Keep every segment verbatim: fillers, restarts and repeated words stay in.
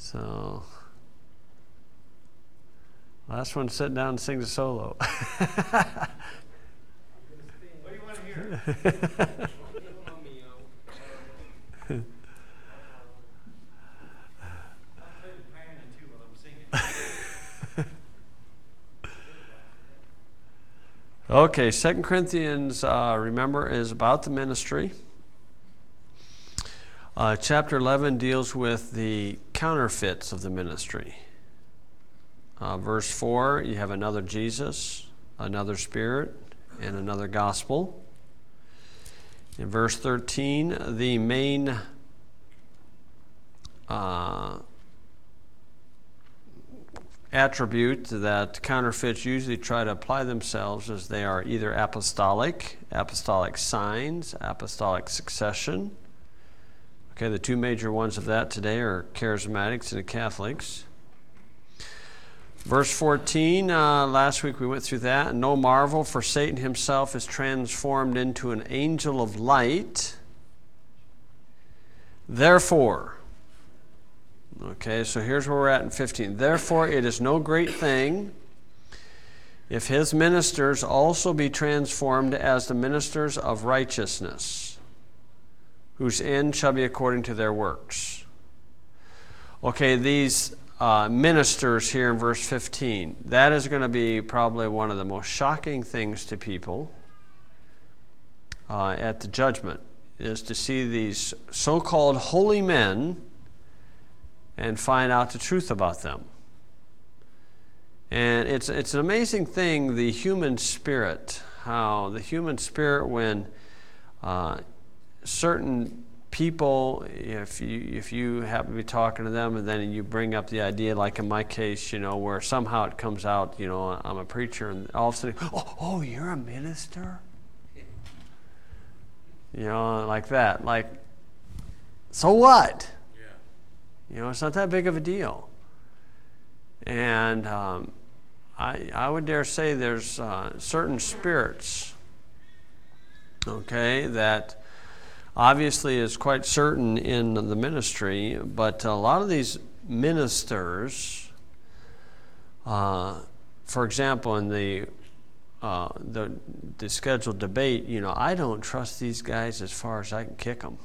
So, last one, sit down and sing the solo. What do you want to hear? Okay, Second Corinthians, uh, remember, is about the ministry. Uh, chapter eleven deals with the counterfeits of the ministry. Uh, verse four, you have another Jesus, another Spirit, and another gospel. In verse thirteen, the main uh, attribute that counterfeits usually try to apply themselves is they are either apostolic, apostolic signs, apostolic succession. Okay, the two major ones of that today are charismatics and the Catholics. Verse fourteen, uh, last week we went through that. No marvel, for Satan himself is transformed into an angel of light. Therefore, okay, so here's where we're at in fifteen. Therefore, it is no great thing if his ministers also be transformed as the ministers of righteousness, whose end shall be according to their works. Okay, these uh, ministers here in verse fifteen, that is going to be probably one of the most shocking things to people uh, at the judgment, is to see these so-called holy men and find out the truth about them. And it's it's an amazing thing, the human spirit, how the human spirit, when uh, certain people, if you if you happen to be talking to them and then you bring up the idea, like in my case, you know, where somehow it comes out, you know, I'm a preacher, and all of a sudden, oh, oh you're a minister? You know, like that. Like, so what? You know, it's not that big of a deal. And um, I, I would dare say there's uh, certain spirits, okay, that obviously is quite certain in the ministry, but a lot of these ministers, uh, for example, in the, uh, the the scheduled debate, you know, I don't trust these guys as far as I can kick them.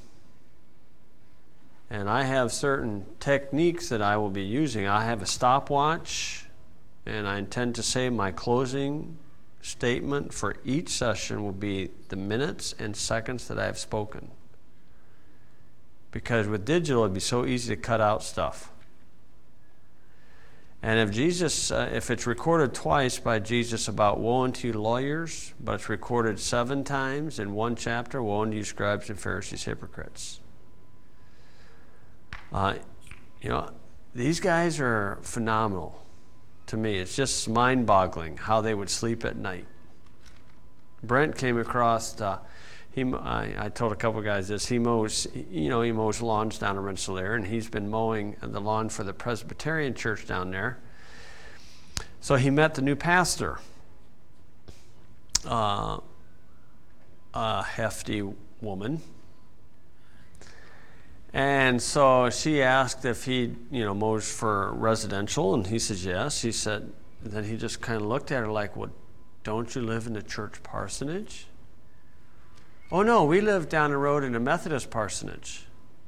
And I have certain techniques that I will be using. I have a stopwatch, and I intend to say my closing statement for each session will be the minutes and seconds that I have spoken. Because with digital, it'd be so easy to cut out stuff. And if Jesus, uh, if it's recorded twice by Jesus about woe unto you lawyers, but it's recorded seven times in one chapter, woe unto you scribes and Pharisees, hypocrites. Uh, you know, these guys are phenomenal to me. It's just mind-boggling how they would sleep at night. Brent came across, uh, he, I, I told a couple of guys this, he mows, you know, he mows lawns down in Rensselaer, and he's been mowing the lawn for the Presbyterian church down there. So he met the new pastor, uh, a hefty woman. And so she asked if he, you know, mows for residential, and he says yes. He said, then he just kind of looked at her like, well, don't you live in the church parsonage? Oh no, we live down the road in a Methodist parsonage.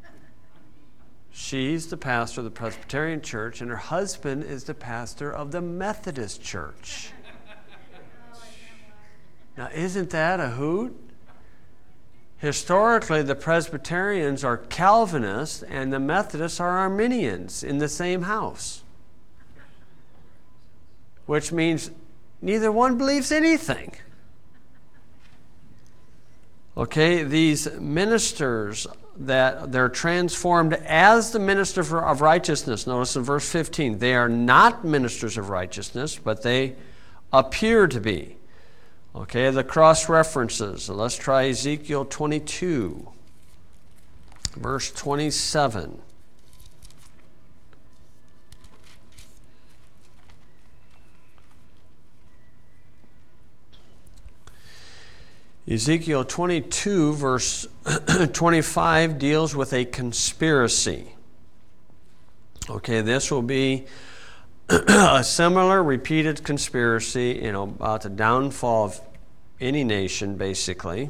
She's the pastor of the Presbyterian church, and her husband is the pastor of the Methodist church. Now, isn't that a hoot? Historically, the Presbyterians are Calvinists and the Methodists are Arminians in the same house. Which means neither one believes anything. Okay, these ministers, that they're transformed as the minister of righteousness. Notice in verse fifteen, they are not ministers of righteousness, but they appear to be. Okay, the cross references. So let's try Ezekiel twenty-two, verse twenty-seven. Ezekiel twenty-two, verse twenty-five, deals with a conspiracy. Okay, this will be a similar repeated conspiracy, you know, about the downfall of any nation, basically.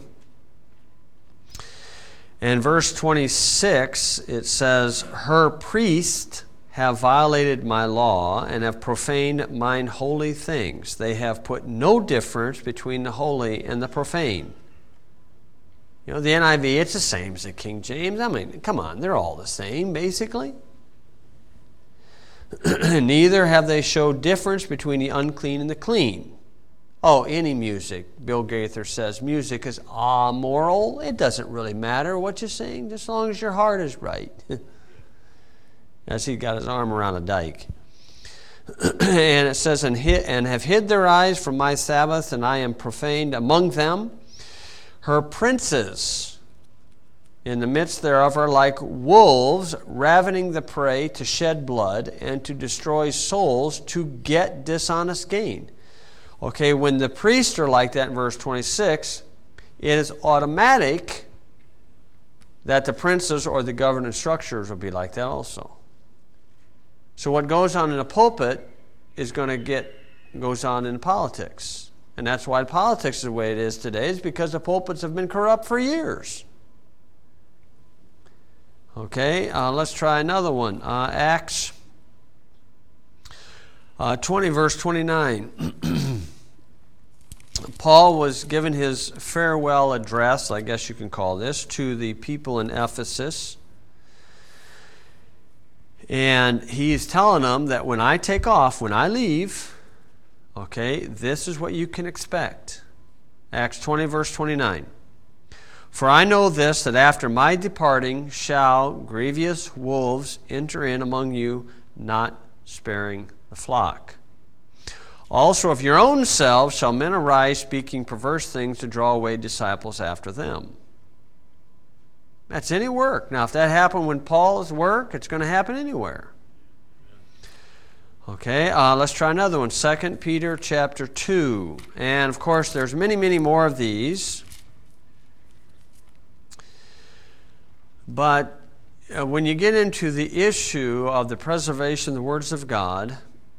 In verse twenty-six, it says, her priests have violated my law and have profaned mine holy things. They have put no difference between the holy and the profane. You know, the N I V, it's the same as the King James. I mean, come on, they're all the same, basically. Neither have they showed difference between the unclean and the clean. Oh, any music. Bill Gaither says music is amoral. It doesn't really matter what you're saying, just as long as your heart is right. As he got his arm around a dike. And it says, and, hid, and have hid their eyes from my Sabbath, and I am profaned among them. Her princes in the midst thereof are like wolves ravening the prey to shed blood and to destroy souls to get dishonest gain. Okay, when the priests are like that in verse twenty-six, it is automatic that the princes or the governing structures will be like that also. So what goes on in the pulpit is going to get goes on in politics. And that's why politics is the way it is today, is because the pulpits have been corrupt for years. Okay, uh, let's try another one. Uh, Acts uh, twenty, verse twenty-nine. Paul was given his farewell address, I guess you can call this, to the people in Ephesus. And he's telling them that when I take off, when I leave, okay, this is what you can expect. Acts twenty, verse twenty-nine. For I know this, that after my departing shall grievous wolves enter in among you, not sparing the flock. Also of your own selves shall men arise, speaking perverse things to draw away disciples after them. That's any work. Now, if that happened when Paul's work, it's going to happen anywhere. Okay, uh, let's try another one. Second Peter chapter two. And, of course, there's many, many more of these. But uh, when you get into the issue of the preservation of the words of God,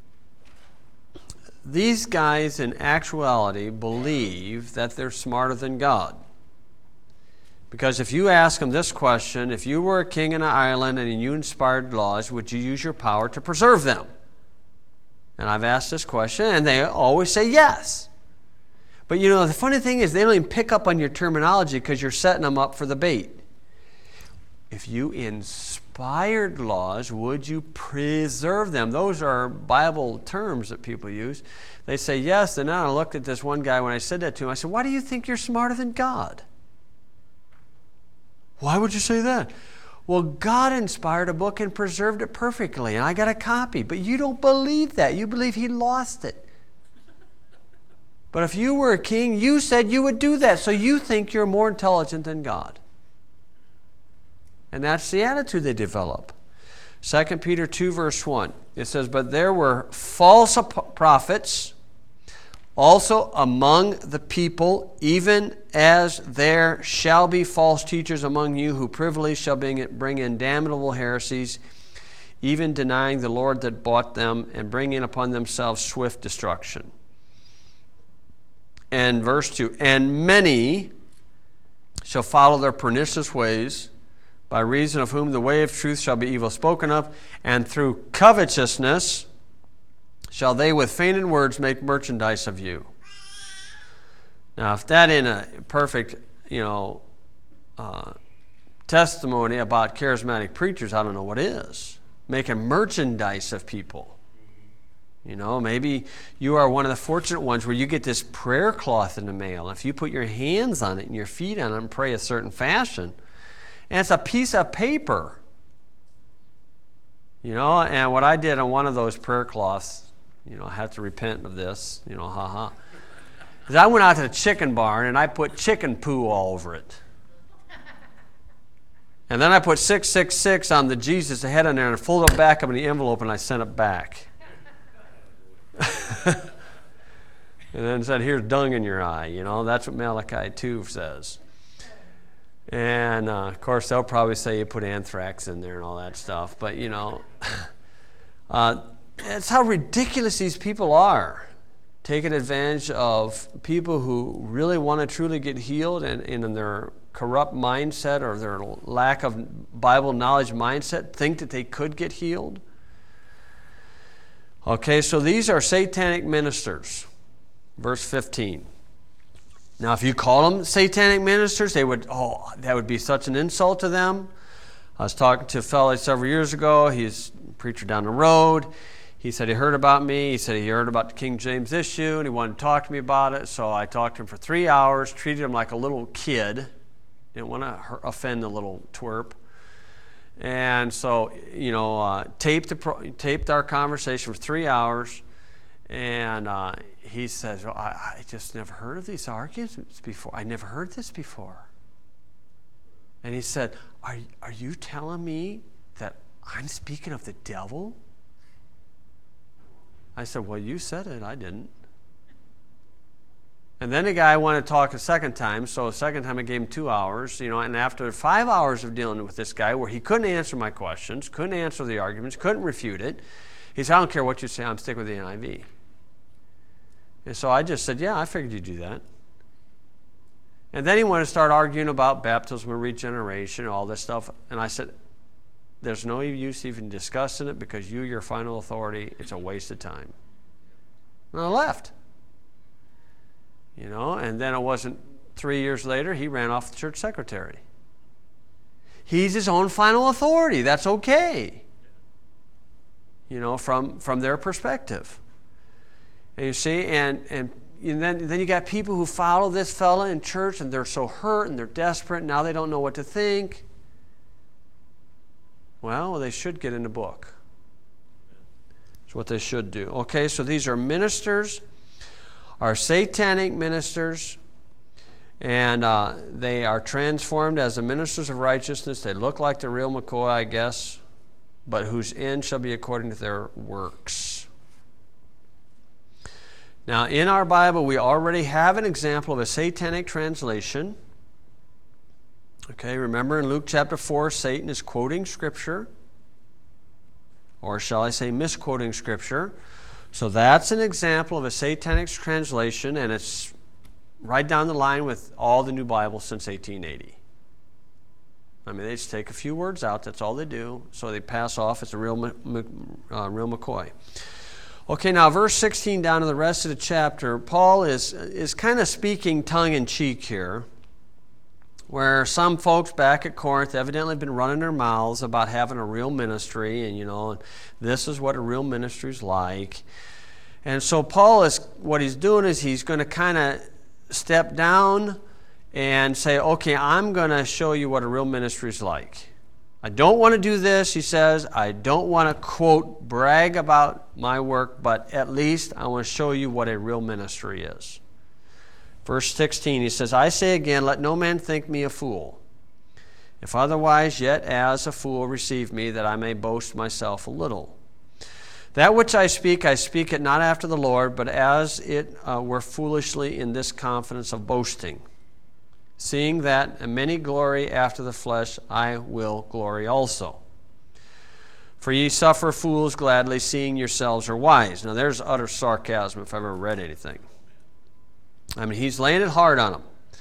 these guys in actuality believe that they're smarter than God. Because if you ask them this question, if you were a king in an island and you inspired laws, would you use your power to preserve them? And I've asked this question, and they always say yes. But you know, the funny thing is they don't even pick up on your terminology because you're setting them up for the bait. If you inspired laws, would you preserve them? Those are Bible terms that people use. They say yes, and then I looked at this one guy when I said that to him. I said, why do you think you're smarter than God? Why would you say that? Well, God inspired a book and preserved it perfectly, and I got a copy. But you don't believe that. You believe he lost it. But if you were a king, you said you would do that, so you think you're more intelligent than God. And that's the attitude they develop. Second Peter two, verse one. It says, but there were false prophets also among the people, even as there shall be false teachers among you who privily shall bring in damnable heresies, even denying the Lord that bought them and bringing upon themselves swift destruction. And verse two, and many shall follow their pernicious ways, by reason of whom the way of truth shall be evil spoken of, and through covetousness shall they with feigned words make merchandise of you. Now, if that ain't a perfect, you know, uh, testimony about charismatic preachers, I don't know what is. Making merchandise of people. You know, maybe you are one of the fortunate ones where you get this prayer cloth in the mail. If you put your hands on it and your feet on it and pray a certain fashion, and it's a piece of paper. You know, and what I did on one of those prayer cloths, you know, I have to repent of this, you know, haha. Is I went out to the chicken barn and I put chicken poo all over it. And then I put six six six on the Jesus head on there and folded it back up in the envelope and I sent it back. And then said, here's dung in your eye. You know, that's what Malachi two says. And, uh, of course, they'll probably say you put anthrax in there and all that stuff. But, you know, Uh, it's how ridiculous these people are, taking advantage of people who really want to truly get healed, and, and in their corrupt mindset or their lack of Bible knowledge mindset think that they could get healed. Okay, so these are satanic ministers. Verse fifteen. Now, if you call them satanic ministers, they would, oh, that would be such an insult to them. I was talking to a fellow several years ago. He's a preacher down the road. He said he heard about me. He said he heard about the King James issue, and he wanted to talk to me about it. So I talked to him for three hours, treated him like a little kid. Didn't want to offend the little twerp. And so, you know, uh, taped, the, taped our conversation for three hours. And uh, he says, well, I, I just never heard of these arguments before. I never heard this before. And he said, are, are you telling me that I'm speaking of the devil? I said, well, you said it. I didn't. And then the guy wanted to talk a second time, so the second time I gave him two hours, you know, and after five hours of dealing with this guy where he couldn't answer my questions, couldn't answer the arguments, couldn't refute it, he said, I don't care what you say, I'm sticking with the N I V. And so I just said, yeah, I figured you'd do that. And then he wanted to start arguing about baptism and regeneration and all this stuff. And I said, there's no use even discussing it because you, your final authority, it's a waste of time. And I left. You know, and then it wasn't three years later, he ran off the church secretary. He's his own final authority. That's okay. You know, from, from their perspective. And you see, and, and, and then, then you got people who follow this fella in church and they're so hurt and they're desperate. And now they don't know what to think. Well, they should get in the book. That's what they should do. Okay, so these are ministers, are satanic ministers, and uh, they are transformed as the ministers of righteousness. They look like the real McCoy, I guess, but whose end shall be according to their works. Now, in our Bible, we already have an example of a satanic translation. Okay, remember in Luke chapter four, Satan is quoting Scripture, or shall I say misquoting Scripture. So that's an example of a satanic translation, and it's right down the line with all the new Bibles since eighteen eighty. I mean, they just take a few words out, that's all they do, so they pass off as a real, uh, real McCoy. Okay, now verse sixteen down to the rest of the chapter, Paul is, is kind of speaking tongue-in-cheek here, where some folks back at Corinth evidently have been running their mouths about having a real ministry, and you know, this is what a real ministry is like. And so Paul is, what he's doing is he's going to kind of step down and say, okay, I'm going to show you what a real ministry is like. I don't want to do this, he says. I don't want to, quote, brag about my work, but at least I want to show you what a real ministry is. Verse sixteen, he says, I say again, let no man think me a fool. If otherwise, yet as a fool receive me, that I may boast myself a little. That which I speak, I speak it not after the Lord, but as it uh, were foolishly in this confidence of boasting. Seeing that many glory after the flesh, I will glory also. For ye suffer fools gladly, seeing yourselves are wise. Now there's utter sarcasm if I've ever read anything. I mean, he's laying it hard on them.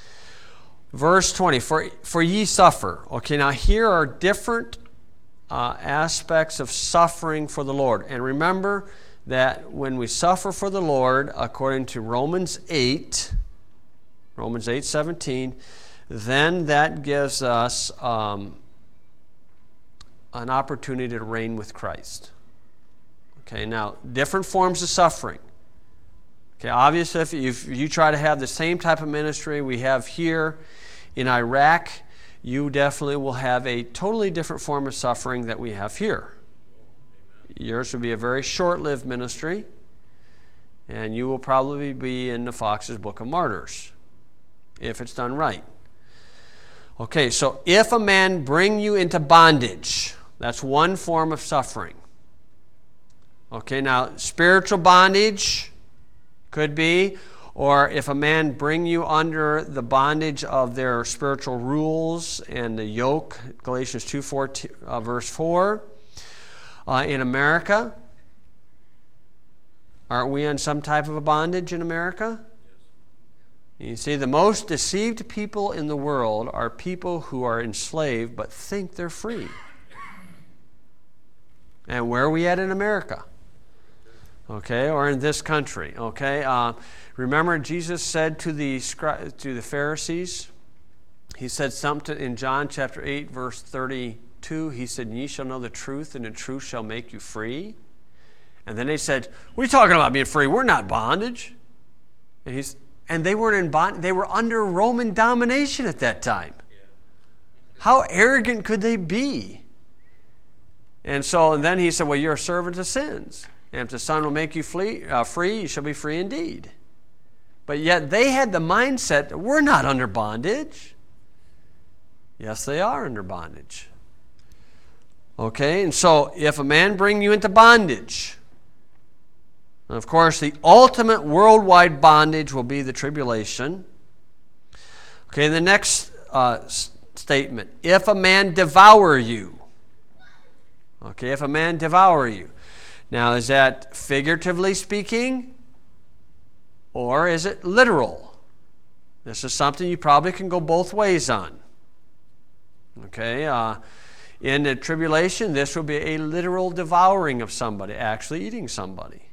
Verse twenty, for, for ye suffer. Okay, now here are different uh, aspects of suffering for the Lord. And remember that when we suffer for the Lord, according to Romans eight, Romans eight seventeen, then that gives us um, an opportunity to reign with Christ. Okay, now, different forms of suffering. Okay, obviously, if you, if you try to have the same type of ministry we have here in Iraq, you definitely will have a totally different form of suffering that we have here. Yours will be a very short-lived ministry, and you will probably be in the Fox's Book of Martyrs, if it's done right. Okay, so if a man bring you into bondage, that's one form of suffering. Okay, now spiritual bondage could be, or if a man bring you under the bondage of their spiritual rules and the yoke, Galatians two, four, uh, verse four. Uh, in America, Aren't we in some type of a bondage in America? You see, the most deceived people in the world are people who are enslaved but think they're free. And where are we at in America? Okay, or in this country? Okay, uh, remember Jesus said to the to the Pharisees, he said something in John chapter eight, verse thirty-two. He said, "Ye shall know the truth, and the truth shall make you free." And then they said, "What are you talking about being free? We're not bondage." And he's and they weren't in bond. They were under Roman domination at that time. How arrogant could they be? And so, and then he said, "Well, you're a servant of sins. And if the Son will make you flee, uh, free, you shall be free indeed." But yet they had the mindset that we're not under bondage. Yes, they are under bondage. Okay, and so if a man bring you into bondage, and of course the ultimate worldwide bondage will be the tribulation. Okay, the next uh, s- statement, if a man devour you. Okay, if a man devour you. Now, is that figuratively speaking, or is it literal? This is something you probably can go both ways on. Okay, uh, in the tribulation, this will be a literal devouring of somebody, actually eating somebody.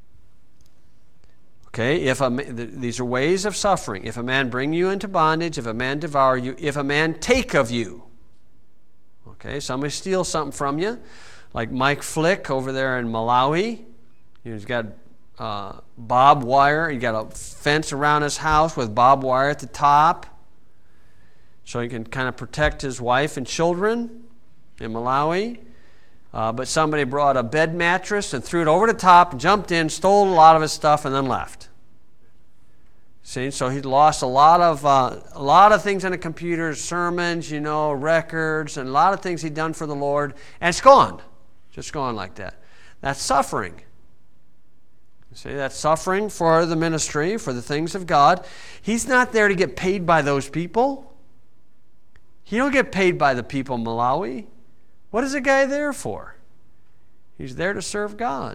Okay, if a, these are ways of suffering. If a man bring you into bondage, if a man devour you, if a man take of you. Okay, somebody steals something from you, like Mike Flick over there in Malawi. He's got uh, barbed wire. He got a fence around his house with barbed wire at the top, so he can kind of protect his wife and children in Malawi. Uh, but somebody brought a bed mattress and threw it over the top, jumped in, stole a lot of his stuff, and then left. See, so he lost a lot of uh, a lot of things on the computer, sermons, you know, records, and a lot of things he'd done for the Lord, and it's gone, just gone like that. That's suffering. You see, that's suffering for the ministry, for the things of God. He's not there to get paid by those people. He don't get paid by the people in Malawi. What is a guy there for? He's there to serve God.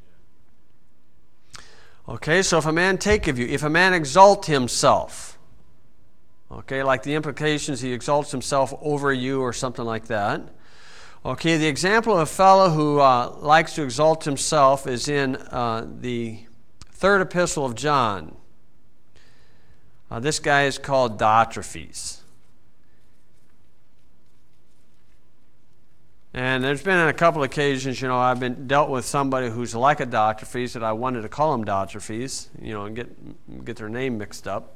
Okay, so if a man take of you, if a man exalt himself, okay, like the implications, he exalts himself over you or something like that. Okay, the example of a fellow who uh, likes to exalt himself is in uh, the third epistle of John. Uh, this guy is called Diotrephes. And there's been on a couple of occasions, you know, I've been dealt with somebody who's like a Diotrephes that I wanted to call him Diotrephes, you know, and get get their name mixed up.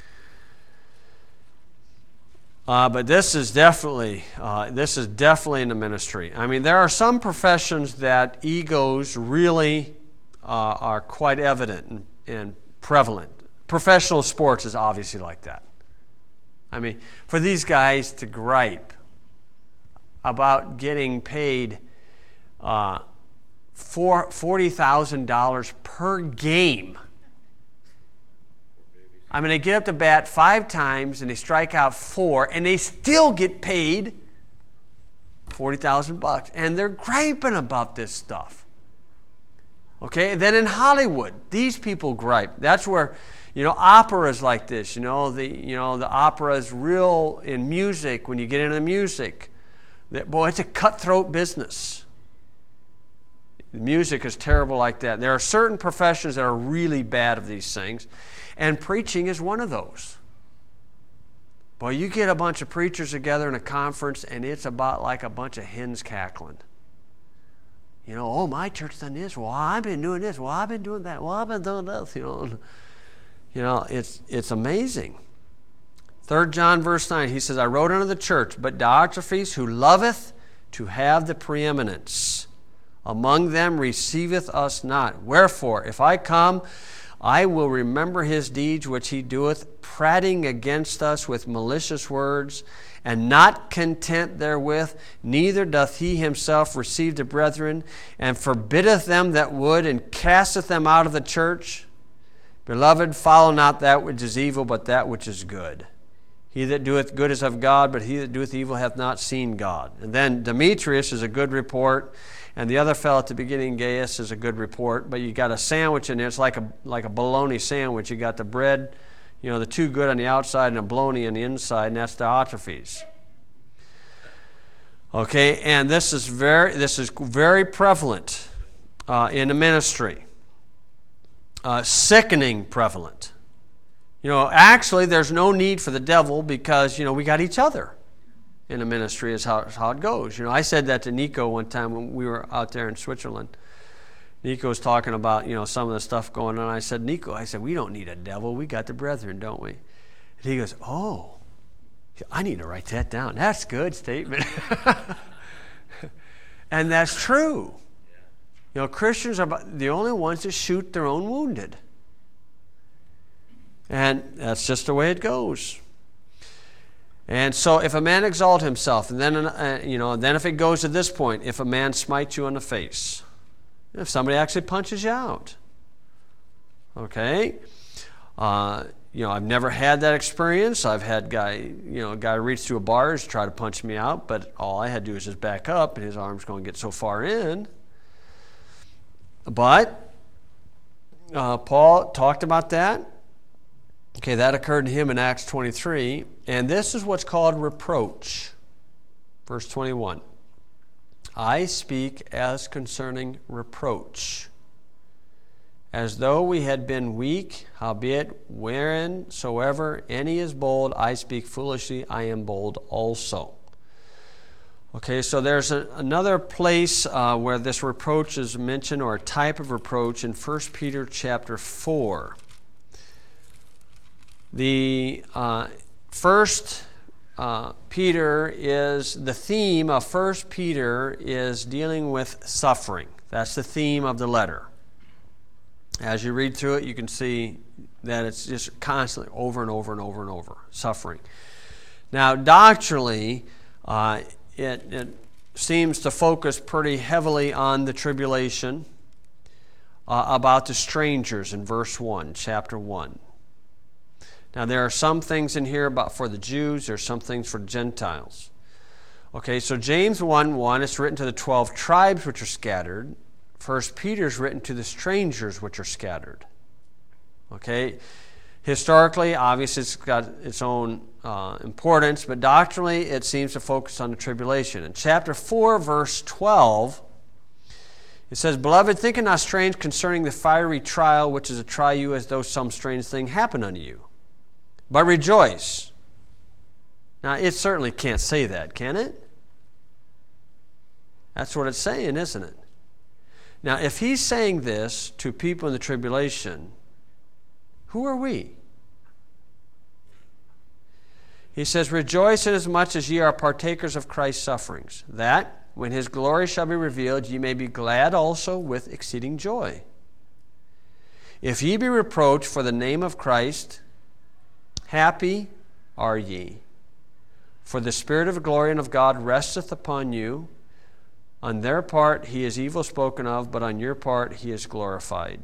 Uh, but this is definitely uh, this is definitely in the ministry. I mean, there are some professions that egos really uh, are quite evident and, and prevalent. Professional sports is obviously like that. I mean, for these guys to gripe about getting paid uh, forty thousand dollars per game. I mean, they get up to bat five times and they strike out four, and they still get paid forty thousand bucks, and they're griping about this stuff. Okay, and then in Hollywood, these people gripe. That's where, you know, opera is like this. You know, the you know the opera is real in music. When you get into the music, that, boy, it's a cutthroat business. The music is terrible like that. There are certain professions that are really bad of these things, and preaching is one of those. Boy, you get a bunch of preachers together in a conference, and it's about like a bunch of hens cackling. You know, oh, my church done this. Well, I've been doing this. Well, I've been doing that. Well, I've been doing this. You know, you know, it's it's amazing. Third John verse nine, he says, I wrote unto the church, but Diotrephes, who loveth to have the preeminence among them, receiveth us not. Wherefore, if I come, I will remember his deeds which he doeth, prating against us with malicious words, and not content therewith, neither doth he himself receive the brethren, and forbiddeth them that would, and casteth them out of the church. Beloved, follow not that which is evil, but that which is good. He that doeth good is of God, but he that doeth evil hath not seen God. And then Demetrius is a good report, and the other fellow at the beginning, Gaius, is a good report. But you got a sandwich in there. It's like a like a bologna sandwich. You got the bread, you know, the two good on the outside and a bologna on the inside, and that's Diotrephes. Okay, and this is very this is very prevalent uh, in the ministry. Uh, sickening prevalent. You know, actually, there's no need for the devil because, you know, we got each other in the ministry is how, how it goes. You know, I said that to Nico one time when we were out there in Switzerland. Nico was talking about, you know, some of the stuff going on. I said, Nico, I said, we don't need a devil. We got the brethren, don't we? And he goes, oh, I need to write that down. That's a good statement. And that's true. You know, Christians are the only ones that shoot their own wounded. And that's just the way it goes. And so if a man exalt himself, and then, uh, you know, then if it goes to this point, if a man smites you on the face, if somebody actually punches you out, okay? Uh, you know, I've never had that experience. I've had guy, you know, a guy reach through a bars, try to punch me out, but all I had to do was just back up, and his arm's going to get so far in. But uh, Paul talked about that. Okay, that occurred to him in Acts twenty-three. And this is what's called reproach. Verse twenty-one. I speak as concerning reproach, as though we had been weak, howbeit whereinsoever any is bold, I speak foolishly, I am bold also. Okay, so there's a, another place uh, where this reproach is mentioned, or a type of reproach, in First Peter chapter four. The uh, first uh, Peter is, the theme of First Peter is dealing with suffering. That's the theme of the letter. As you read through it, you can see that it's just constantly over and over and over and over, suffering. Now, doctrinally, uh, it, it seems to focus pretty heavily on the tribulation, uh, about the strangers in verse one, chapter one. Now, there are some things in here about for the Jews. There's some things for Gentiles. Okay, so James one one, it's written to the twelve tribes which are scattered. First Peter is written to the strangers which are scattered. Okay, historically, obviously, it's got its own uh, importance, but doctrinally, it seems to focus on the tribulation. In chapter four, verse twelve, it says, Beloved, think it not strange concerning the fiery trial which is to try you as though some strange thing happened unto you. But rejoice. Now, it certainly can't say that, can it? That's what it's saying, isn't it? Now, if he's saying this to people in the tribulation, who are we? He says, Rejoice inasmuch as ye are partakers of Christ's sufferings, that, when his glory shall be revealed, ye may be glad also with exceeding joy. If ye be reproached for the name of Christ, happy are ye, for the Spirit of glory and of God resteth upon you. On their part he is evil spoken of, but on your part he is glorified.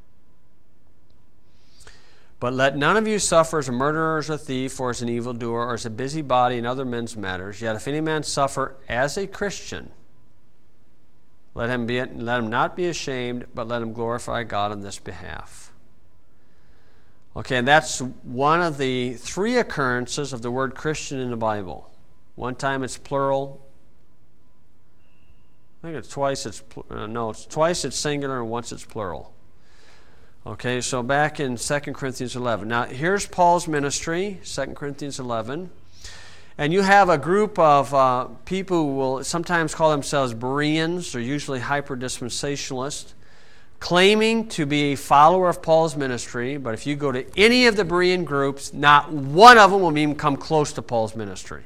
But let none of you suffer as a murderer, or as a thief, or as an evildoer, or as a busybody in other men's matters. Yet if any man suffer as a Christian, let him be, let him not be ashamed, but let him glorify God on this behalf. Okay, and that's one of the three occurrences of the word Christian in the Bible. One time it's plural. I think it's twice it's, uh, no, it's twice it's singular and once it's plural. Okay, so back in Second Corinthians eleven. Now, here's Paul's ministry, Second Corinthians eleven. And you have a group of uh, people who will sometimes call themselves Bereans, or usually hyper-dispensationalists, claiming to be a follower of Paul's ministry, but if you go to any of the Berean groups, not one of them will even come close to Paul's ministry.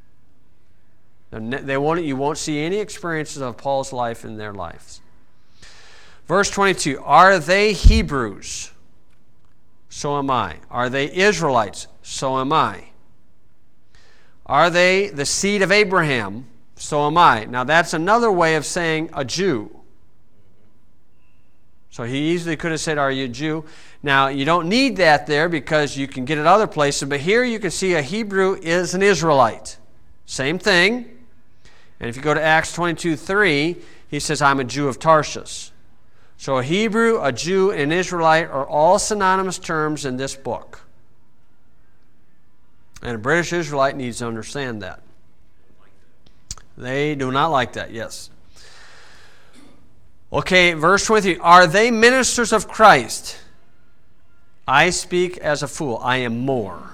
They won't, you won't see any experiences of Paul's life in their lives. Verse twenty-two, are they Hebrews? So am I. Are they Israelites? So am I. Are they the seed of Abraham? So am I. Now that's another way of saying a Jew. So he easily could have said, are you a Jew? Now, you don't need that there because you can get it other places, but here you can see a Hebrew is an Israelite. Same thing. And if you go to Acts twenty-two three, he says, I'm a Jew of Tarshish. So a Hebrew, a Jew, and an Israelite are all synonymous terms in this book. And a British Israelite needs to understand that. They do not like that, yes. Okay, verse twenty-three. Are they ministers of Christ? I speak as a fool. I am more.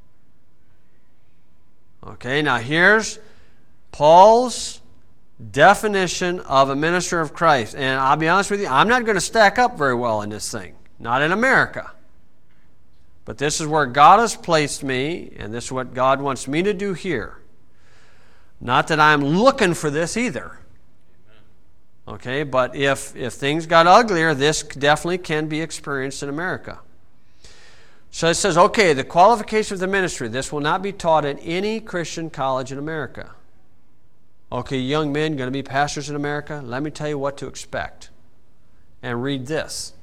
Okay, now here's Paul's definition of a minister of Christ. And I'll be honest with you, I'm not going to stack up very well in this thing. Not in America. But this is where God has placed me, and this is what God wants me to do here. Not that I'm looking for this either. Okay, but if, if things got uglier, this definitely can be experienced in America. So it says, okay, the qualification of the ministry, this will not be taught in any Christian college in America. Okay, young men going to be pastors in America? Let me tell you what to expect. And read this.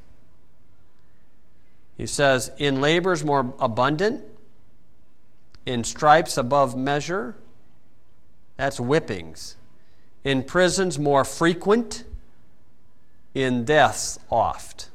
He says, in labors more abundant, in stripes above measure, that's whippings. In prisons more frequent, in deaths oft.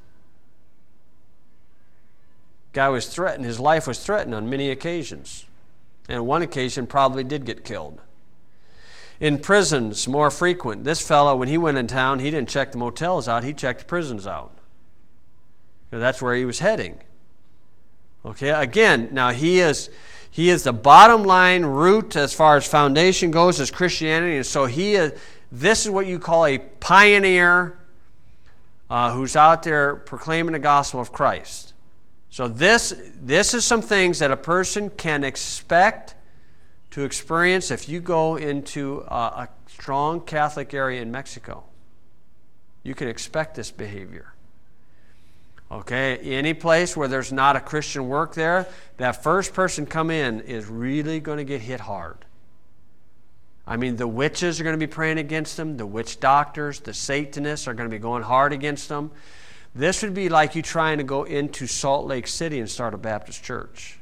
Guy was threatened, his life was threatened on many occasions. And on one occasion probably did get killed. In prisons more frequent. This fellow, when he went in town, he didn't check the motels out, he checked the prisons out. Because that's where he was heading. Okay, again, now he is he is the bottom line root as far as foundation goes as Christianity, and so he is, this is what you call a pioneer uh, who's out there proclaiming the gospel of Christ. So this, this is some things that a person can expect to experience if you go into a, a strong Catholic area in Mexico. You can expect this behavior. Okay, any place where there's not a Christian work there, that first person come in is really going to get hit hard. I mean, the witches are going to be praying against them. The witch doctors, the Satanists are going to be going hard against them. This would be like you trying to go into Salt Lake City and start a Baptist church.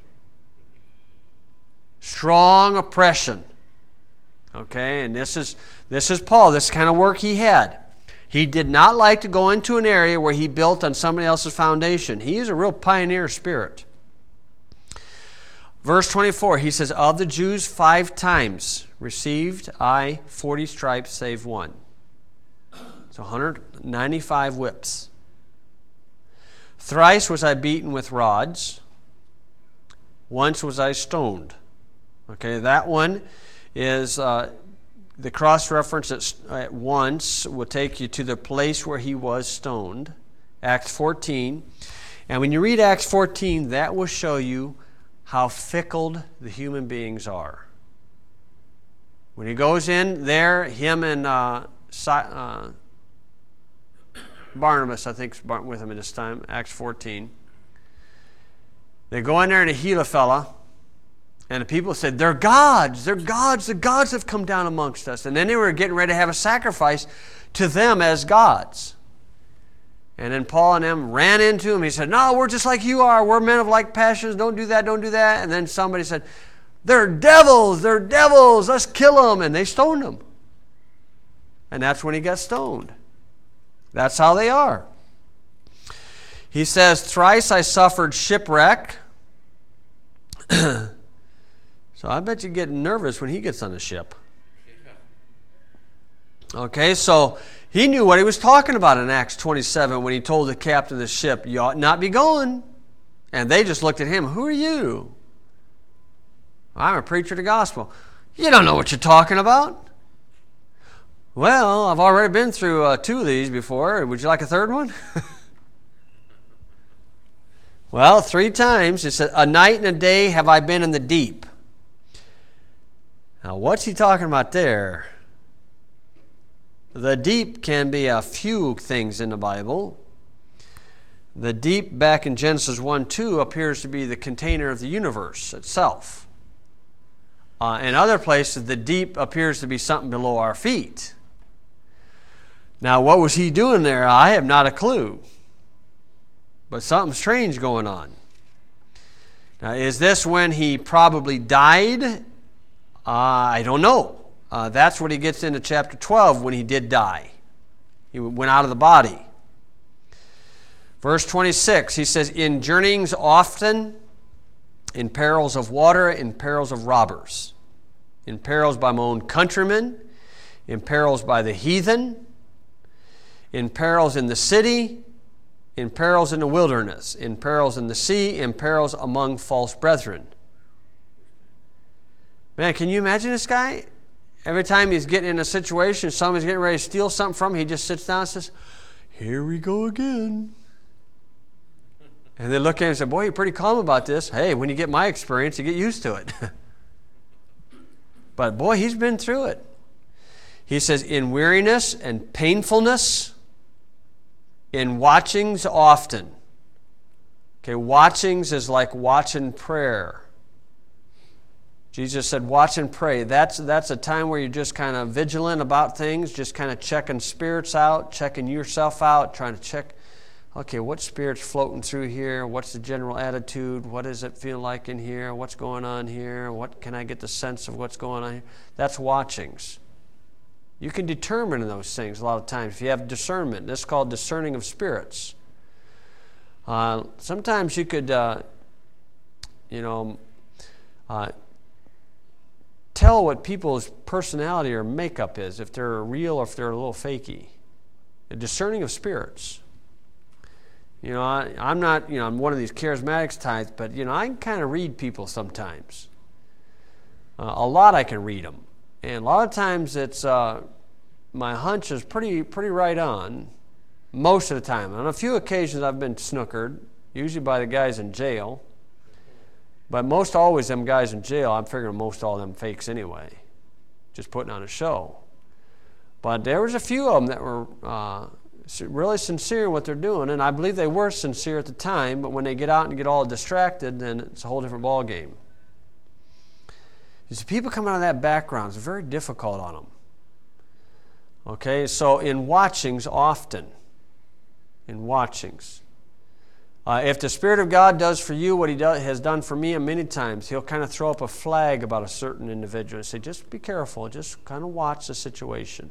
Strong oppression. Okay, and this is this is Paul. This kind of work he had. He did not like to go into an area where he built on somebody else's foundation. He is a real pioneer spirit. Verse twenty-four, he says, of the Jews five times received I forty stripes save one. So one hundred ninety-five whips. Thrice was I beaten with rods. Once was I stoned. Okay, that one is uh, the cross-reference at, at once will take you to the place where he was stoned. Acts fourteen. And when you read Acts fourteen, that will show you how fickle the human beings are. When he goes in there, him and uh, si- uh, Barnabas, I think, is with him at this time, Acts fourteen. They go in there and they heal a fella. And the people said, they're gods, they're gods, the gods have come down amongst us. And then they were getting ready to have a sacrifice to them as gods. And then Paul and them ran into him. He said, no, we're just like you are. We're men of like passions. Don't do that, don't do that. And then somebody said, they're devils, they're devils, let's kill them. And they stoned him. And that's when he got stoned. That's how they are. He says, thrice I suffered shipwreck. So I bet you get nervous when he gets on the ship. Okay, so he knew what he was talking about in Acts twenty-seven when he told the captain of the ship, you ought not be going. And they just looked at him, who are you? I'm a preacher of the gospel. You don't know what you're talking about. Well, I've already been through uh, two of these before. Would you like a third one? Well, three times it said, a night and a day have I been in the deep. Now, what's he talking about there? The deep can be a few things in the Bible. The deep, back in Genesis one two, appears to be the container of the universe itself. Uh, in other places, the deep appears to be something below our feet. Now, what was he doing there? I have not a clue. but something strange going on. Now, is this when he probably died? Uh, I don't know. Uh, that's what he gets into chapter twelve when he did die. He went out of the body. Verse twenty-six, he says, in journeyings often, in perils of water, in perils of robbers, in perils by my own countrymen, in perils by the heathen, in perils in the city, in perils in the wilderness, in perils in the sea, in perils among false brethren. Man, can you imagine this guy? Every time he's getting in a situation, someone's getting ready to steal something from him, he just sits down and says, here we go again. And they look at him and say, boy, you're pretty calm about this. Hey, when you get my experience, you get used to it. But boy, he's been through it. He says, in weariness and painfulness, in watchings often. Okay, watchings is like watching prayer. Jesus said, watch and pray. That's, that's a time where you're just kind of vigilant about things, just kind of checking spirits out, checking yourself out, trying to check, okay, what spirit's floating through here? What's the general attitude? What does it feel like in here? What's going on here? What can I get the sense of what's going on here? That's watchings. You can determine those things a lot of times. If you have discernment, this is called discerning of spirits. Uh, sometimes you could, uh, you know, uh, tell what people's personality or makeup is, if they're real or if they're a little fakey. The discerning of spirits. You know, I, I'm not, you know, I'm one of these charismatics types, but, you know, I can kind of read people sometimes. Uh, a lot I can read them. And a lot of times it's, uh, my hunch is pretty, pretty right on most of the time. On a few occasions I've been snookered, usually by the guys in jail. But most always them guys in jail, I'm figuring most all them fakes anyway, just putting on a show. But there was a few of them that were uh, really sincere in what they're doing, and I believe they were sincere at the time, but when they get out and get all distracted, then it's a whole different ball game. You see, people coming out of that background, it's very difficult on them. Okay, so in watchings often, in watchings, Uh, if the Spirit of God does for you what He does, has done for me many times, He'll kind of throw up a flag about a certain individual and say, just be careful, just kind of watch the situation.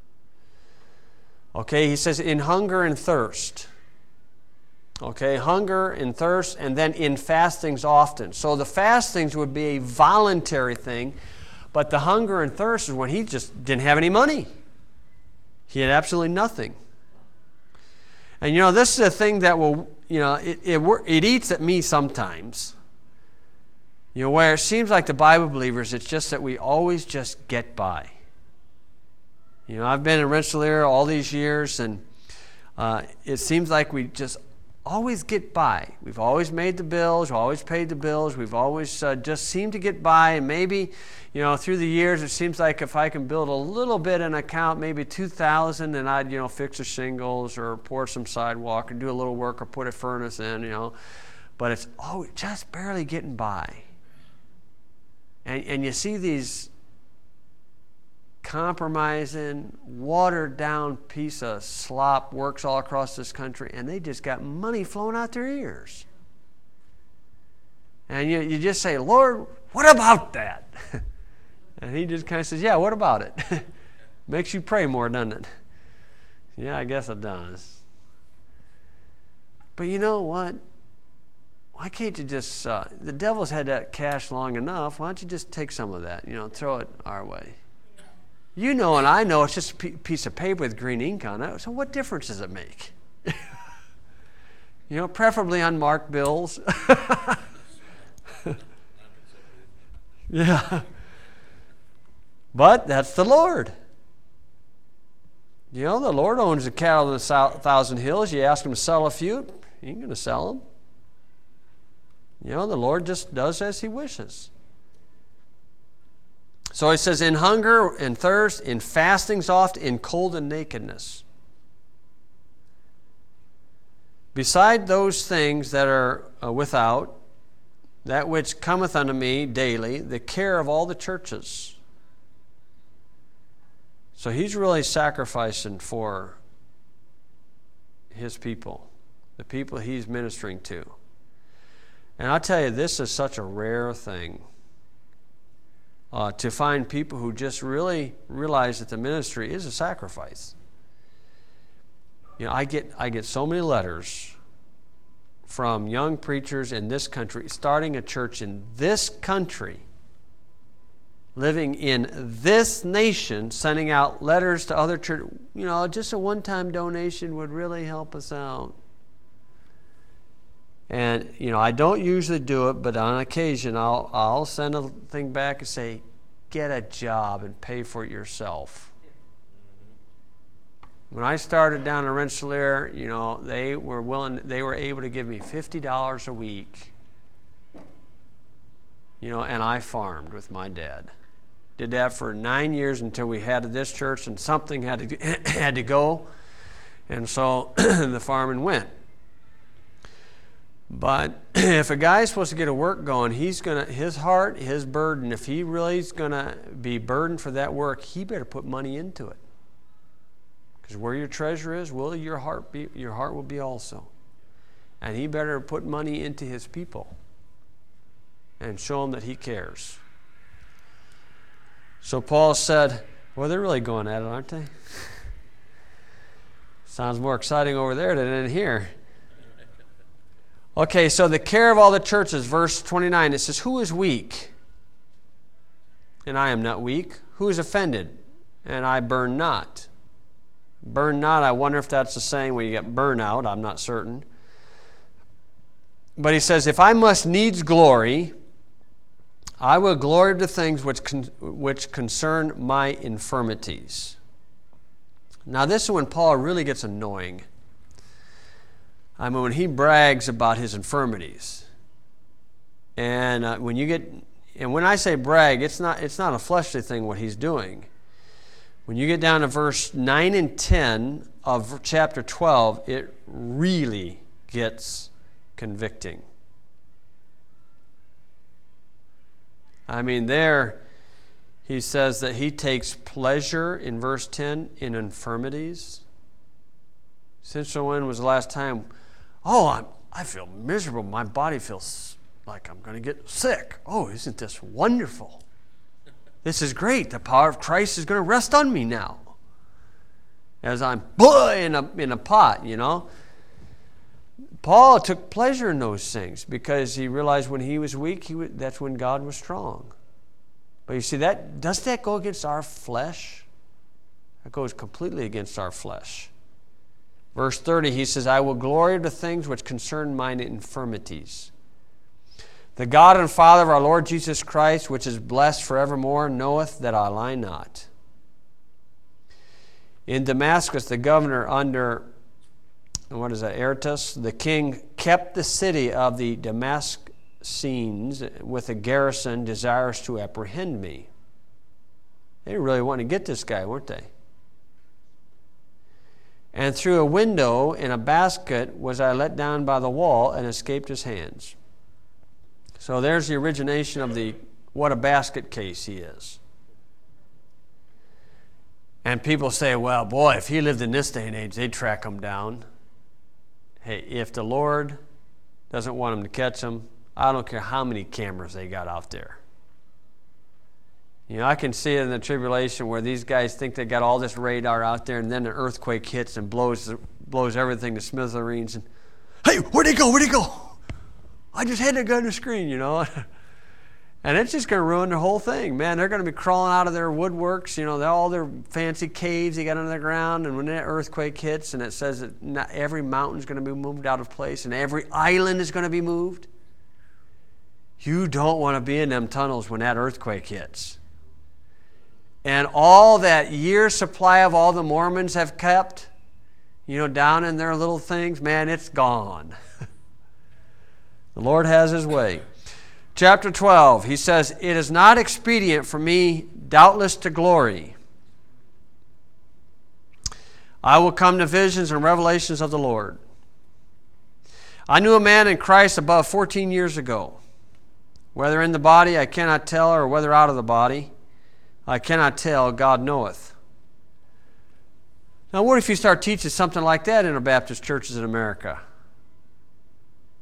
Okay, He says, in hunger and thirst. Okay, hunger and thirst, and then in fastings often. So the fastings would be a voluntary thing, but the hunger and thirst is when he just didn't have any money. He had absolutely nothing. And you know, this is a thing that will, you know, it, it, it eats at me sometimes. You know, where it seems like the Bible believers, it's just that we always just get by. You know, I've been in Rensselaer all these years, and uh, it seems like we just always get by. We've always made the bills, we've always paid the bills, we've always uh, just seemed to get by, and maybe, you know, through the years, it seems like if I can build a little bit in account, maybe two thousand, and I'd, you know, fix the shingles or pour some sidewalk or do a little work or put a furnace in, you know. But it's always just barely getting by. And, and you see these compromising, watered down piece of slop works all across this country, and they just got money flowing out their ears. And you, you just say, Lord, what about that? And he just kind of says, yeah, what about it? Makes you pray more, doesn't it? Yeah, I guess it does. But you know what? Why can't you just, uh, the devil's had that cash long enough. Why don't you just take some of that, you know, throw it our way? You know and I know it's just a piece of paper with green ink on it. So what difference does it make? You know, preferably unmarked bills. Yeah. But that's the Lord. You know, the Lord owns the cattle on the thousand hills. You ask him to sell a few, he ain't going to sell them. You know, the Lord just does as he wishes. So he says, in hunger and thirst, in fastings oft, in cold and nakedness. Beside those things that are uh, without, that which cometh unto me daily, the care of all the churches. So he's really sacrificing for his people. the people he's ministering to. And I'll tell you, this is such a rare thing. Uh, to find people who just really realize that the ministry is a sacrifice. You know, I get I get so many letters from young preachers in this country, starting a church in this country, living in this nation, sending out letters to other churches. You know, just a one-time donation would really help us out. And, you know, I don't usually do it, but on occasion I'll, I'll send a thing back and say, get a job and pay for it yourself. When I started down in Rensselaer, you know, they were willing, they were able to give me fifty dollars a week. You know, and I farmed with my dad. Did that for nine years until we had this church and something had to, had to go. And so the farming went. But if a guy's supposed to get a work going, he's gonna his heart, his burden, if he really is gonna be burdened for that work, he better put money into it. Because where your treasure is, will your heart be your heart will be also. And he better put money into his people and show them that he cares. So Paul said, well, they're really going at it, aren't they? Sounds more exciting over there than in here. Okay, so the care of all the churches, verse twenty-nine, it says, who is weak? And I am not weak. Who is offended? And I burn not. Burn not, I wonder if that's the saying when you get burnout. I'm not certain. But he says, if I must needs glory, I will glory to things which con- which concern my infirmities. Now this is when Paul really gets annoying. I mean, when he brags about his infirmities. And uh, when you get, and when I say brag, it's not it's not a fleshly thing what he's doing. When you get down to verse nine and ten of chapter twelve, it really gets convicting. I mean, there he says that he takes pleasure, in verse ten, in infirmities. Since when was the last time, oh, I'm, I feel miserable. My body feels like I'm going to get sick. Oh, isn't this wonderful? This is great. The power of Christ is going to rest on me now. As I'm in a, in a pot, you know. Paul took pleasure in those things because he realized when he was weak, he was, that's when God was strong. But you see, that does that go against our flesh? That goes completely against our flesh. Verse thirty, he says, I will glory of the things which concern mine infirmities. The God and Father of our Lord Jesus Christ, which is blessed forevermore, knoweth that I lie not. In Damascus, the governor under, what is that, Aretas, the king kept the city of the Damascenes with a garrison desirous to apprehend me. They really wanted to get this guy, weren't they? And through a window in a basket was I let down by the wall and escaped his hands. So there's the origination of the what a basket case he is. And people say, well, boy, if he lived in this day and age, they'd track him down. Hey, if the Lord doesn't want him to catch him, I don't care how many cameras they got out there. You know, I can see it in the tribulation where these guys think they got all this radar out there, and then an earthquake hits and blows blows everything to smithereens. And hey, where'd he go? Where'd he go? I just had to go to the screen, you know. And it's just going to ruin the whole thing. Man, they're going to be crawling out of their woodworks, you know, all their fancy caves they got under the ground. And when that earthquake hits and it says that not every mountain's going to be moved out of place and every island is going to be moved, you don't want to be in them tunnels when that earthquake hits. And all that year's supply of all the Mormons have kept, you know, down in their little things, man, it's gone. The Lord has his way. Chapter twelve, he says, it is not expedient for me, doubtless, to glory. I will come to visions and revelations of the Lord. I knew a man in Christ above fourteen years ago. Whether in the body, I cannot tell, or whether out of the body, I cannot tell, God knoweth. Now, what if you start teaching something like that in the Baptist churches in America?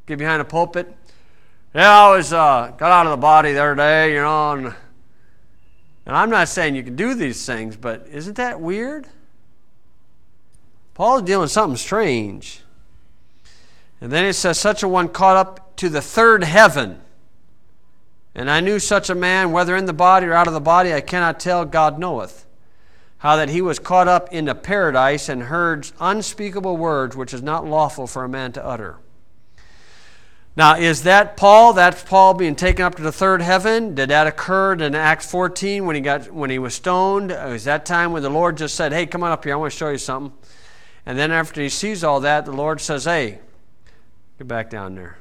get behind a pulpit. Yeah, I was uh, got out of the body the other day, you know, and, and I'm not saying you can do these things, but isn't that weird? Paul's dealing with something strange. And then it says, such a one caught up to the third heaven. And I knew such a man, whether in the body or out of the body, I cannot tell, God knoweth. How that he was caught up into paradise and heard unspeakable words, which is not lawful for a man to utter. Now, is that Paul? That's Paul being taken up to the third heaven? Did that occur in Acts fourteen when he got when he was stoned? Was that time when the Lord just said, hey, come on up here, I want to show you something? And then after he sees all that, the Lord says, hey, get back down there.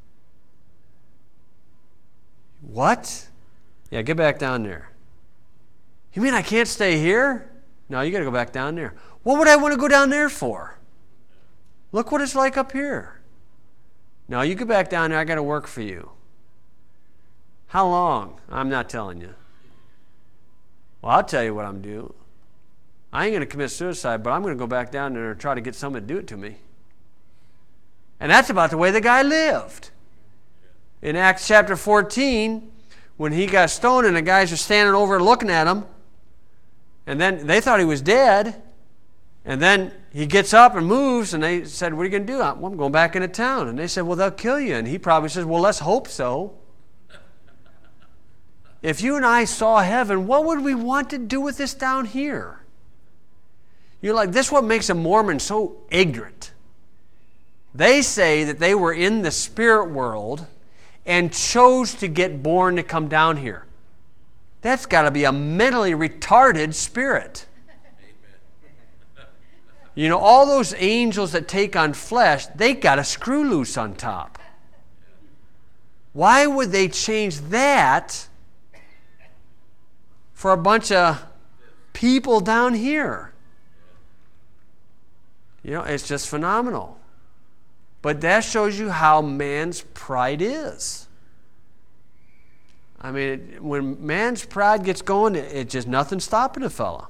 What? Yeah, get back down there. You mean I can't stay here? No, you got to go back down there. What would I want to go down there for? Look what it's like up here. No, you get back down there. I got to work for you. How long? I'm not telling you. Well, I'll tell you what I'm doing. I ain't going to commit suicide, but I'm going to go back down there and try to get someone to do it to me. And that's about the way the guy lived. In Acts chapter fourteen, when he got stoned and the guys were standing over looking at him, and then they thought he was dead, and then he gets up and moves, and they said, what are you going to do? Well, I'm going back into town. And they said, well, they'll kill you. And he probably says, well, let's hope so. If you and I saw heaven, what would we want to do with this down here? You're like, this is what makes a Mormon so ignorant. They say that they were in the spirit world and chose to get born to come down here. That's got to be a mentally retarded spirit. You know, all those angels that take on flesh, they got a screw loose on top. Why would they change that for a bunch of people down here? You know, it's just phenomenal. But that shows you how man's pride is. I mean, it, when man's pride gets going, it, it's just nothing stopping a fella.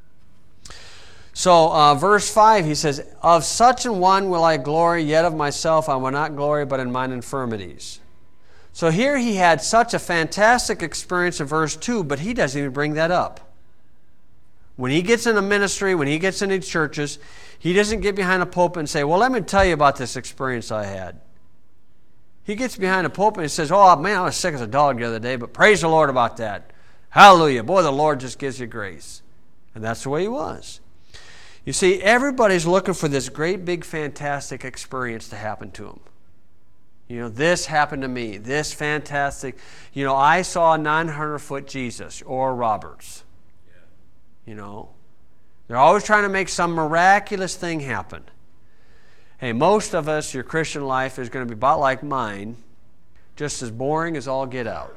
So, uh, verse five, he says, of such an one will I glory, yet of myself I will not glory, but in mine infirmities. So here he had such a fantastic experience in verse two, but he doesn't even bring that up. When he gets into ministry, when he gets into churches, he doesn't get behind a pulpit and say, well, let me tell you about this experience I had. He gets behind a pulpit and says, oh, man, I was sick as a dog the other day, but praise the Lord about that. Hallelujah. Boy, the Lord just gives you grace. And that's the way he was. You see, everybody's looking for this great, big, fantastic experience to happen to them. You know, this happened to me. This fantastic. You know, I saw a nine hundred foot Jesus, Oral Roberts. You know, they're always trying to make some miraculous thing happen. Hey, most of us, your Christian life is going to be about like mine, just as boring as all get out.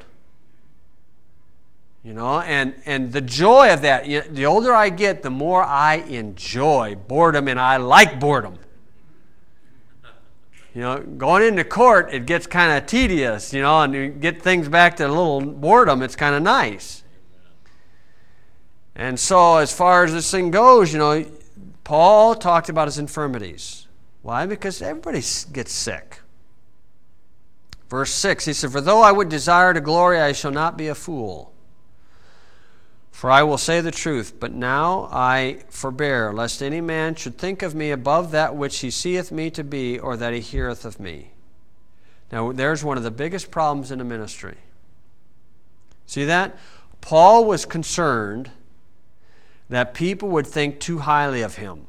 You know, and, and the joy of that, you know, the older I get, the more I enjoy boredom, and I like boredom. You know, going into court, it gets kind of tedious, you know, and you get things back to a little boredom, it's kind of nice. And so as far as this thing goes, you know, Paul talked about his infirmities. Why? Because everybody gets sick. Verse six, he said, for though I would desire to glory, I shall not be a fool. For I will say the truth, but now I forbear, lest any man should think of me above that which he seeth me to be, or that he heareth of me. Now, there's one of the biggest problems in the ministry. See that? Paul was concerned that people would think too highly of him.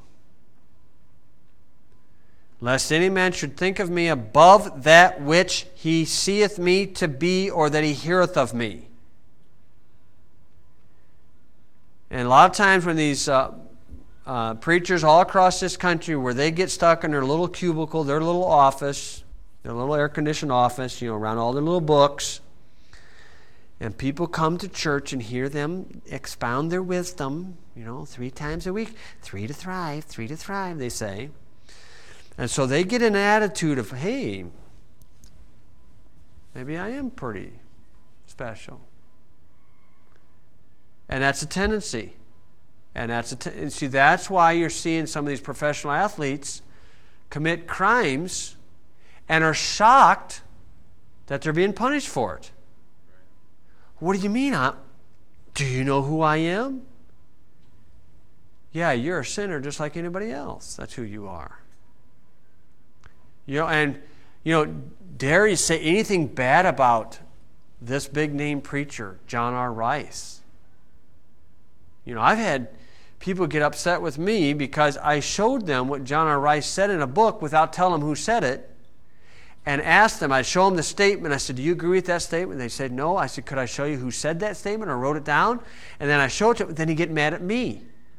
Lest any man should think of me above that which he seeth me to be, or that he heareth of me. And a lot of times when these uh, uh, preachers all across this country, where they get stuck in their little cubicle, their little office, their little air-conditioned office, you know, around all their little books, and people come to church and hear them expound their wisdom, you know, three times a week, three to thrive, three to thrive, they say. And so they get an attitude of, hey, maybe I am pretty special. And that's a tendency. And that's a te- and see, that's why you're seeing some of these professional athletes commit crimes, and are shocked that they're being punished for it. What do you mean? I, do you know who I am? Yeah, you're a sinner just like anybody else. That's who you are. You know, and, you know, dare you say anything bad about this big name preacher, John R. Rice? You know, I've had people get upset with me because I showed them what John R. Rice said in a book without telling them who said it, and asked them, I'd show them the statement. I said, do you agree with that statement? They said, no. I said, could I show you who said that statement? I wrote it down. And then I showed it to him. Then he'd get mad at me.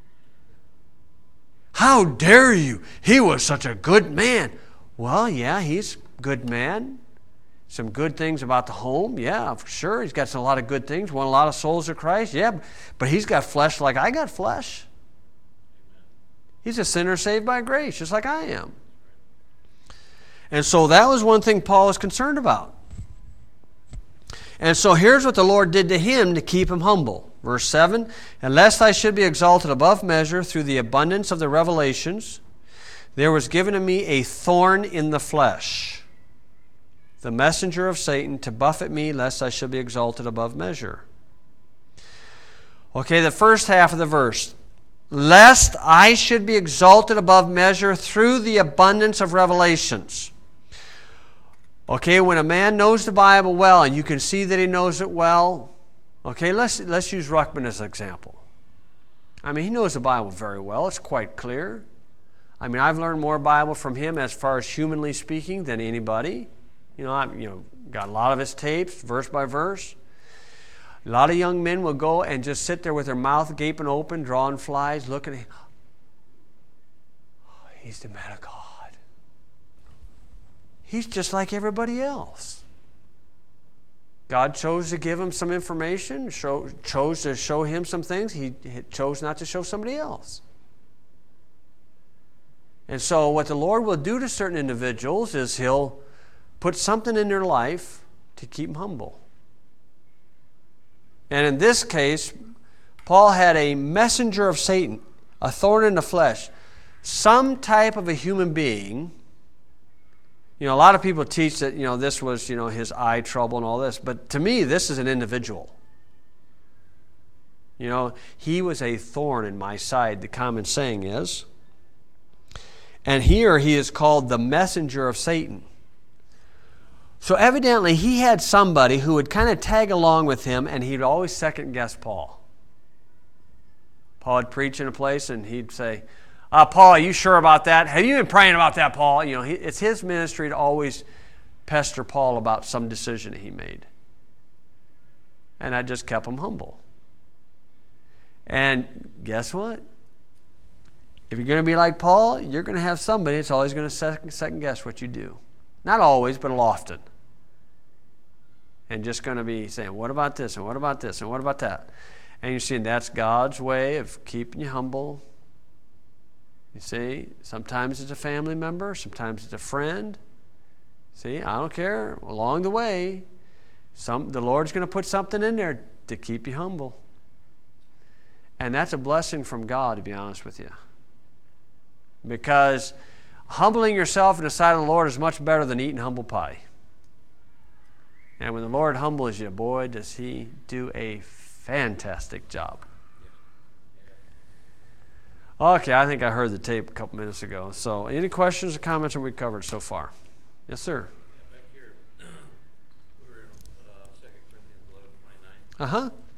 How dare you? He was such a good man. Well, yeah, he's a good man. Some good things about the home. Yeah, for sure. He's got a lot of good things. Won a lot of souls to Christ. Yeah, but he's got flesh like I got flesh. He's a sinner saved by grace, just like I am. And so that was one thing Paul was concerned about. And so here's what the Lord did to him to keep him humble. Verse seven, and lest I should be exalted above measure through the abundance of the revelations, there was given to me a thorn in the flesh, the messenger of Satan, to buffet me, lest I should be exalted above measure. Okay, the first half of the verse. Lest I should be exalted above measure through the abundance of revelations. Okay, when a man knows the Bible well, and you can see that he knows it well, okay, let's, let's use Ruckman as an example. I mean, he knows the Bible very well. It's quite clear. I mean, I've learned more Bible from him as far as humanly speaking than anybody. You know, I've you know, got a lot of his tapes, verse by verse. A lot of young men will go and just sit there with their mouth gaping open, drawing flies, looking at, oh, he's the man of God. He's just like everybody else. God chose to give him some information, show, chose to show him some things. He chose not to show somebody else. And so what the Lord will do to certain individuals is he'll put something in their life to keep them humble. And in this case, Paul had a messenger of Satan, a thorn in the flesh, some type of a human being. You know, a lot of people teach that, you know, this was, you know, his eye trouble and all this. But to me, this is an individual. You know, he was a thorn in my side, the common saying is. And here he is called the messenger of Satan. So evidently he had somebody who would kind of tag along with him, and he'd always second guess Paul. Paul would preach in a place and he'd say, uh, Paul, are you sure about that? Have you been praying about that, Paul? You know, he, it's his ministry to always pester Paul about some decision he made. And that just kept him humble. And guess what? If you're going to be like Paul, you're going to have somebody that's always going to second, second guess what you do. Not always, but often. And just going to be saying, what about this, and what about this, and what about that? And you're seeing that's God's way of keeping you humble. You see, sometimes it's a family member, sometimes it's a friend. See, I don't care. Along the way, some the Lord's going to put something in there to keep you humble. And that's a blessing from God, to be honest with you. Because humbling yourself in the sight of the Lord is much better than eating humble pie. And when the Lord humbles you, boy, does he do a fantastic job. Okay, I think I heard the tape a couple minutes ago. So any questions or comments that we covered so far? Yes, sir. Yeah, back here, we were in uh, Second Corinthians eleven twenty-nine. Uh-huh.